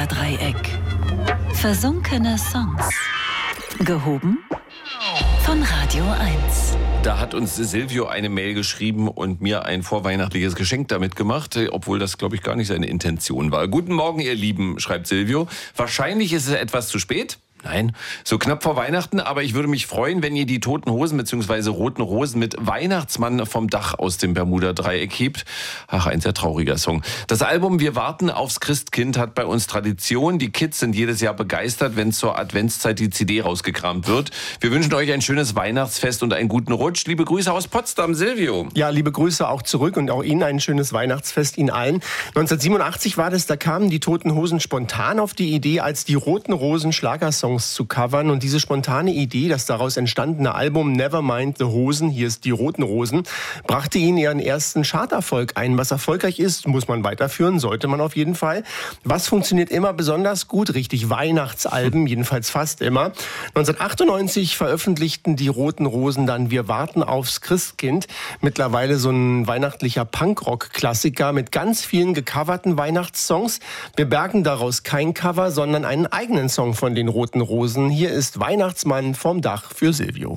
Bermuda-Dreieck. Versunkene Songs. Gehoben von Radio 1. Da hat uns Silvio eine Mail geschrieben und mir ein vorweihnachtliches Geschenk damit gemacht, obwohl das, glaube ich, gar nicht seine Intention war. Guten Morgen, ihr Lieben, schreibt Silvio. Wahrscheinlich ist es etwas zu spät. Nein, so knapp vor Weihnachten, aber ich würde mich freuen, wenn ihr die Toten Hosen bzw. Roten Rosen mit Weihnachtsmann vom Dach aus dem Bermuda-Dreieck hebt. Ach, ein sehr trauriger Song. Das Album Wir warten aufs Christkind hat bei uns Tradition. Die Kids sind jedes Jahr begeistert, wenn zur Adventszeit die CD rausgekramt wird. Wir wünschen euch ein schönes Weihnachtsfest und einen guten Rutsch. Liebe Grüße aus Potsdam, Silvio. Ja, liebe Grüße auch zurück und auch Ihnen ein schönes Weihnachtsfest, Ihnen allen. 1987 war das, da kamen die Toten Hosen spontan auf die Idee, als die Roten Rosen Schlagersongs zu covern. Und diese spontane Idee, das daraus entstandene Album Nevermind the Hosen, hier ist die Roten Rosen, brachte ihnen ihren ersten Charterfolg ein. Was erfolgreich ist, muss man weiterführen, sollte man auf jeden Fall. Was funktioniert immer besonders gut? Richtig, Weihnachtsalben, jedenfalls fast immer. 1998 veröffentlichten die Roten Rosen dann Wir warten aufs Christkind. Mittlerweile so ein weihnachtlicher Punkrock-Klassiker mit ganz vielen gecoverten Weihnachtssongs. Wir bergen daraus kein Cover, sondern einen eigenen Song von den Roten Rosen. Hier ist Weihnachtsmann vom Dach für Silvio.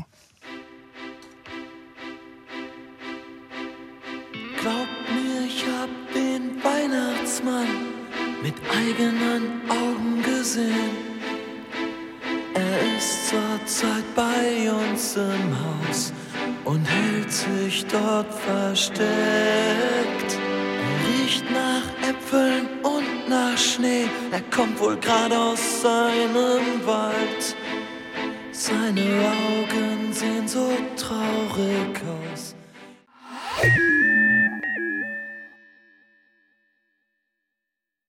Glaub mir, ich hab den Weihnachtsmann mit eigenen Augen gesehen. Er ist zurzeit bei uns im Haus und hält sich dort versteckt. Er riecht nach Äpfeln und nach Schnee. Er kommt wohl gerade aus seinem Wald. Seine Augen sehen so traurig aus.